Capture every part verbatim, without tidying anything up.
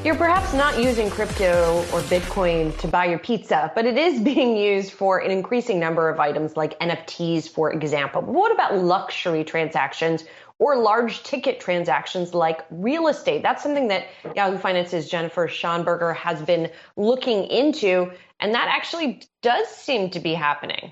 You're perhaps not using crypto or Bitcoin to buy your pizza, but it is being used for an increasing number of items like N F Ts, for example. But what about luxury transactions or large ticket transactions like real estate? That's something that Yahoo Finance's Jennifer Schonberger has been looking into, and that actually does seem to be happening.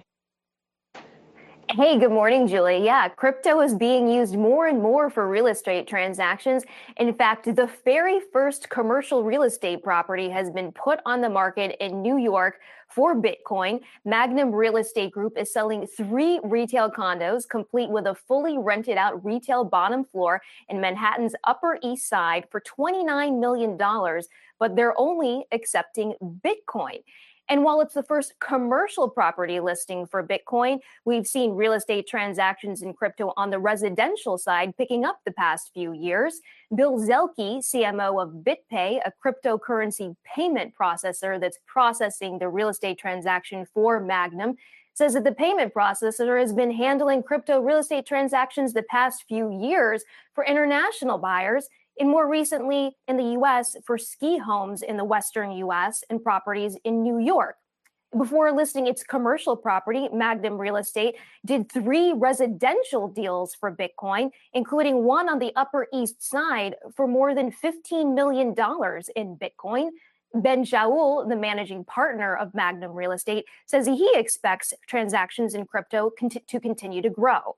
Hey, good morning, Julie. Yeah, crypto is being used more and more for real estate transactions. In fact, the very first commercial real estate property has been put on the market in New York for Bitcoin. Magnum Real Estate Group is selling three retail condos, complete with a fully rented out retail bottom floor in Manhattan's Upper East Side for twenty-nine million dollars, but they're only accepting Bitcoin. And while it's the first commercial property listing for Bitcoin, we've seen real estate transactions in crypto on the residential side picking up the past few years. Bill Zelke, C M O of BitPay, a cryptocurrency payment processor that's processing the real estate transaction for Magnum, says that the payment processor has been handling crypto real estate transactions the past few years for international buyers, and more recently in the U S for ski homes in the Western U S and properties in New York. Before listing its commercial property, Magnum Real Estate did three residential deals for Bitcoin, including one on the Upper East Side for more than fifteen million dollars in Bitcoin. Ben Shaul, the managing partner of Magnum Real Estate, says he expects transactions in crypto cont- to continue to grow.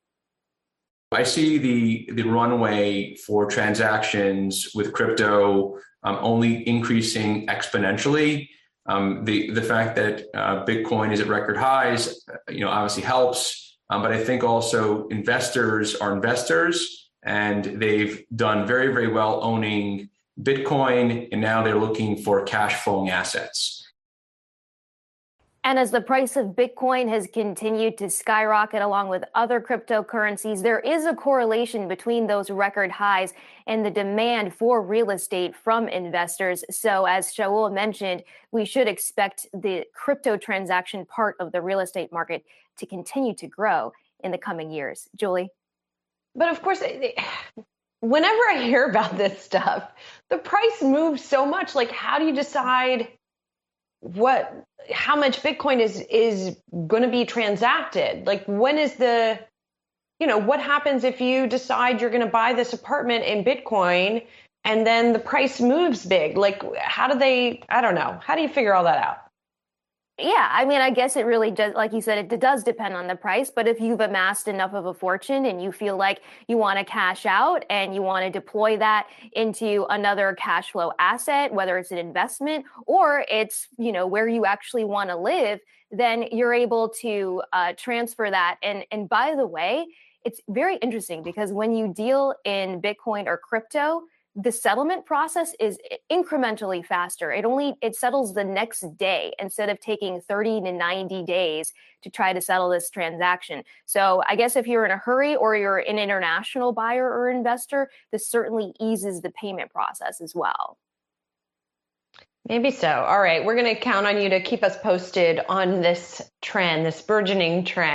I see the the runway for transactions with crypto um, only increasing exponentially. Um, the the fact that uh, Bitcoin is at record highs, you know, obviously helps. Um, but I think also investors are investors, and they've done very very well owning Bitcoin, and now they're looking for cash flowing assets. And as the price of Bitcoin has continued to skyrocket along with other cryptocurrencies, there is a correlation between those record highs and the demand for real estate from investors. So as Shaul mentioned, we should expect the crypto transaction part of the real estate market to continue to grow in the coming years. Julie? But of course, whenever I hear about this stuff, the price moves so much. Like, how do you decide what, how much Bitcoin is, is going to be transacted? Like, when is the, you know, what happens if you decide you're going to buy this apartment in Bitcoin and then the price moves big? Like, how do they, I don't know. How do you figure all that out? Yeah, I mean, I guess it really does, like you said, it does depend on the price. But if you've amassed enough of a fortune and you feel like you want to cash out and you want to deploy that into another cash flow asset, whether it's an investment or it's, you know, where you actually want to live, then you're able to uh, transfer that. And, and by the way, it's very interesting because when you deal in Bitcoin or crypto, the settlement process is incrementally faster. It only, it settles the next day instead of taking thirty to ninety days to try to settle this transaction. So I guess if you're in a hurry or you're an international buyer or investor, this certainly eases the payment process as well. Maybe so. All right. We're going to count on you to keep us posted on this trend, this burgeoning trend.